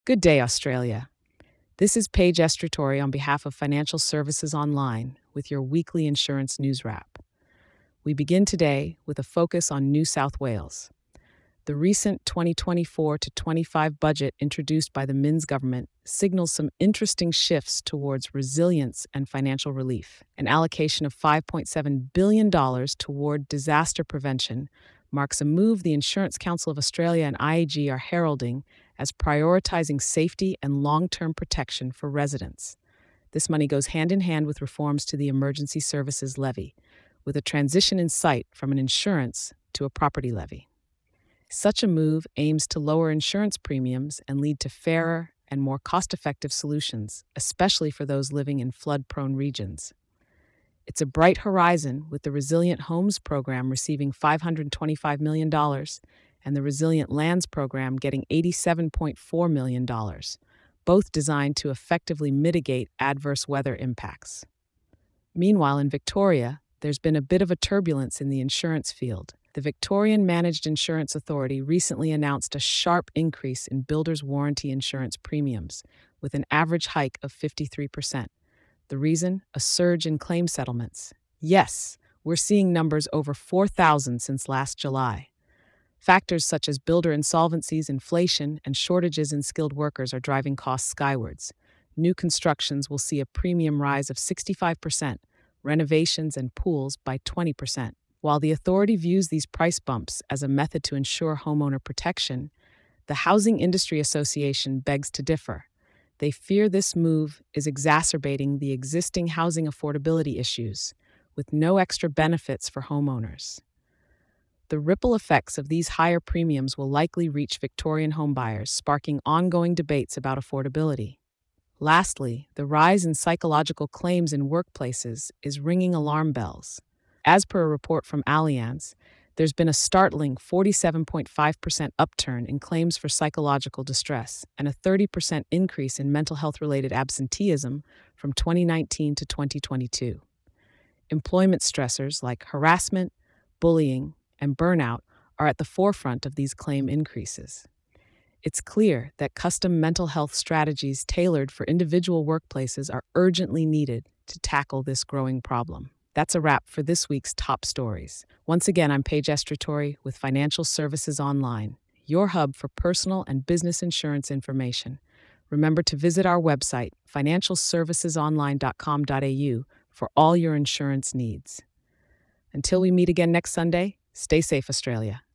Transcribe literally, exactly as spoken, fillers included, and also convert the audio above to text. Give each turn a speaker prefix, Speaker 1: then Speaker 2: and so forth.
Speaker 1: Good day, Australia. This is Paige Estratori on behalf of Financial Services Online with your weekly insurance news wrap. We begin today with a focus on New South Wales. The recent twenty twenty-four to twenty-five budget introduced by the Minns government signals some interesting shifts towards resilience and financial relief. An allocation of five point seven billion dollars toward disaster prevention marks a move the Insurance Council of Australia and I A G are heralding as prioritizing safety and long-term protection for residents. This money goes hand in hand with reforms to the Emergency Services Levy, with a transition in sight from an insurance to a property levy. Such a move aims to lower insurance premiums and lead to fairer and more cost-effective solutions, especially for those living in flood-prone regions. It's a bright horizon, with the Resilient Homes program receiving five hundred twenty-five million dollars and the Resilient Lands program getting eighty-seven point four million dollars, both designed to effectively mitigate adverse weather impacts. Meanwhile, in Victoria, there's been a bit of a turbulence in the insurance field. The Victorian Managed Insurance Authority recently announced a sharp increase in builders' warranty insurance premiums, with an average hike of fifty-three percent. The reason? A surge in claim settlements. Yes, we're seeing numbers over four thousand since last July. Factors such as builder insolvencies, inflation, and shortages in skilled workers are driving costs skywards. New constructions will see a premium rise of sixty-five percent, renovations and pools by twenty percent. While the authority views these price bumps as a method to ensure homeowner protection, the Housing Industry Association begs to differ. They fear this move is exacerbating the existing housing affordability issues, with no extra benefits for homeowners. The ripple effects of these higher premiums will likely reach Victorian homebuyers, sparking ongoing debates about affordability. Lastly, the rise in psychological claims in workplaces is ringing alarm bells. As per a report from Allianz, there's been a startling forty-seven point five percent upturn in claims for psychological distress and a thirty percent increase in mental health-related absenteeism from twenty nineteen to twenty twenty-two. Employment stressors like harassment, bullying, and burnout are at the forefront of these claim increases. It's clear that custom mental health strategies tailored for individual workplaces are urgently needed to tackle this growing problem. That's a wrap for this week's top stories. Once again, I'm Paige Estratori with Financial Services Online, your hub for personal and business insurance information. Remember to visit our website, financial services online dot com dot a u, for all your insurance needs. Until we meet again next Sunday, stay safe, Australia.